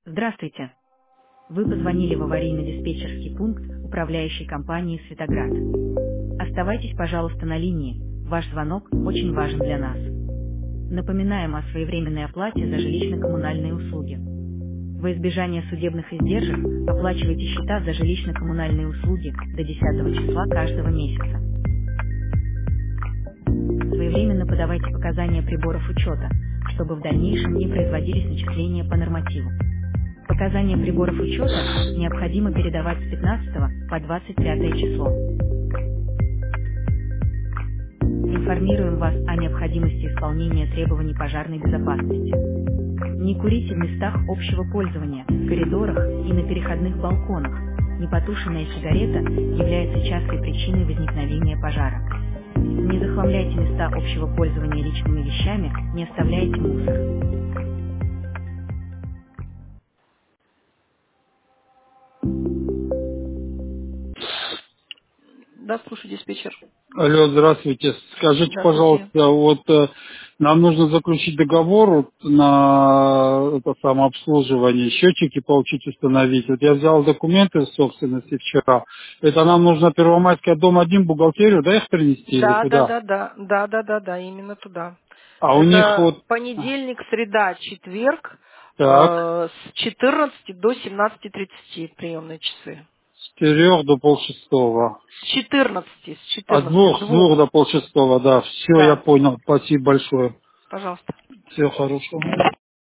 Здравствуйте. Вы позвонили в аварийно-диспетчерский пункт управляющей компании «Светоград». Оставайтесь, пожалуйста, на линии. Ваш звонок очень важен для нас. Напоминаем о своевременной оплате за жилищно-коммунальные услуги. Во избежание судебных издержек оплачивайте счета за жилищно-коммунальные услуги до 10 числа каждого месяца. Своевременно подавайте показания приборов учета, чтобы в дальнейшем не производились начисления по нормативу. Показания приборов учета необходимо передавать с 15 по 25 число. Информируем вас о необходимости исполнения требований пожарной безопасности. Не курите в местах общего пользования, в коридорах и на переходных балконах. Непотушенная сигарета является частой причиной возникновения пожара. Не захламляйте места общего пользования личными вещами, не оставляйте мусор. Да, слушай, диспетчер. Алло, здравствуйте. Скажите, Здравствуйте. пожалуйста, нам нужно заключить договор на это самообслуживание, счетчики получить, установить. Вот я взял документы в собственности вчера. Это нам нужно Первомайская, дом 1, бухгалтерию, да, их принести или Да, да, куда? да, да, да, да, да, да, именно туда. А у них Это вот понедельник, среда, четверг, так, с 14 до 17:30 приемные часы. с 4 до полшестого. С 14, с От 14, с 2 двух. до полшестого, да. Все, я Да, понял. Спасибо большое. пожалуйста. Всего хорошего.